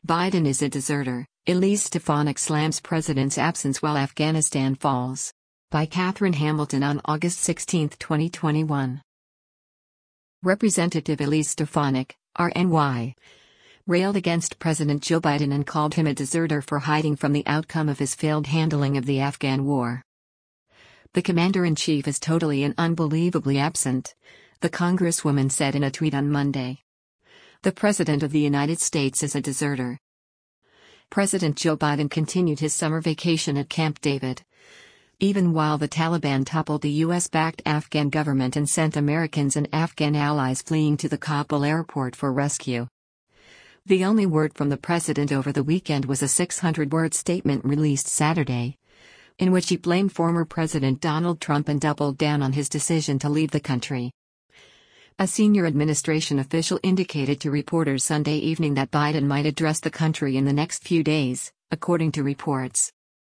Biden is a deserter. Elise Stefanik slams president's absence while Afghanistan falls. By Catherine Hamilton on August 16, 2021. Representative Elise Stefanik, RNY, railed against President Joe Biden and called him a deserter for hiding from the outcome of his failed handling of the Afghan war. The commander-in-chief is totally and unbelievably absent, the congresswoman said in a tweet on Monday. The President of the United States is a deserter. President Joe Biden continued his summer vacation at Camp David, even while the Taliban toppled the U.S.-backed Afghan government and sent Americans and Afghan allies fleeing to the Kabul airport for rescue. The only word from the president over the weekend was a 600-word statement released Saturday, in which he blamed former President Donald Trump and doubled down on his decision to leave the country. A senior administration official indicated to reporters Sunday evening that Biden might address the country in the next few days, according to reports.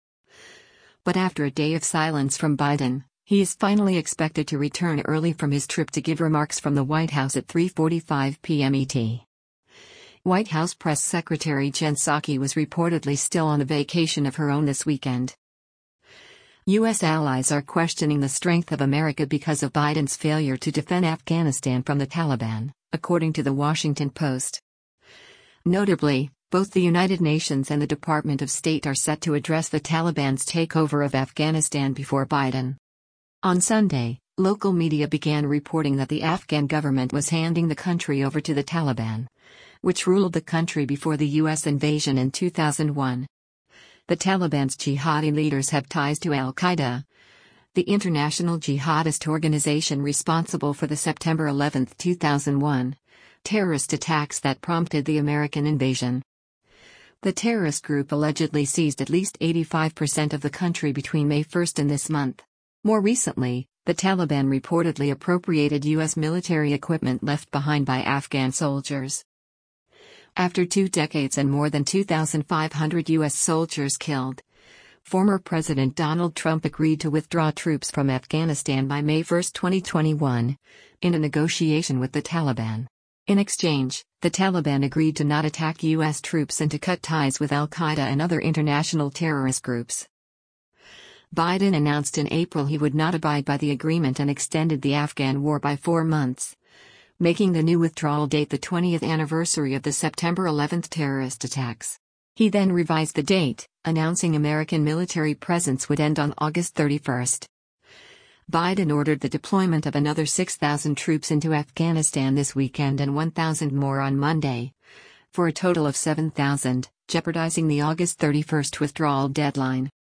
But after a day of silence from Biden, he is finally expected to return early from his trip to give remarks from the White House at 3:45 p.m. ET. White House Press Secretary Jen Psaki was reportedly still on a vacation of her own this weekend. U.S. allies are questioning the strength of America because of Biden's failure to defend Afghanistan from the Taliban, according to The Washington Post. Notably, both the United Nations and the Department of State are set to address the Taliban's takeover of Afghanistan before Biden. On Sunday, local media began reporting that the Afghan government was handing the country over to the Taliban, which ruled the country before the U.S. invasion in 2001. The Taliban's jihadi leaders have ties to al-Qaeda, the international jihadist organization responsible for the September 11, 2001, terrorist attacks that prompted the American invasion. The terrorist group allegedly seized at least 85% of the country between May 1 and this month. More recently, the Taliban reportedly appropriated U.S. military equipment left behind by Afghan soldiers. After 2 decades and more than 2,500 U.S. soldiers killed, former President Donald Trump agreed to withdraw troops from Afghanistan by May 1, 2021, in a negotiation with the Taliban. In exchange, the Taliban agreed to not attack U.S. troops and to cut ties with al-Qaeda and other international terrorist groups. Biden announced in April he would not abide by the agreement and extended the Afghan war by 4 months, making the new withdrawal date the 20th anniversary of the September 11 terrorist attacks. He then revised the date, announcing American military presence would end on August 31. Biden ordered the deployment of another 6,000 troops into Afghanistan this weekend and 1,000 more on Monday, for a total of 7,000, jeopardizing the August 31 withdrawal deadline.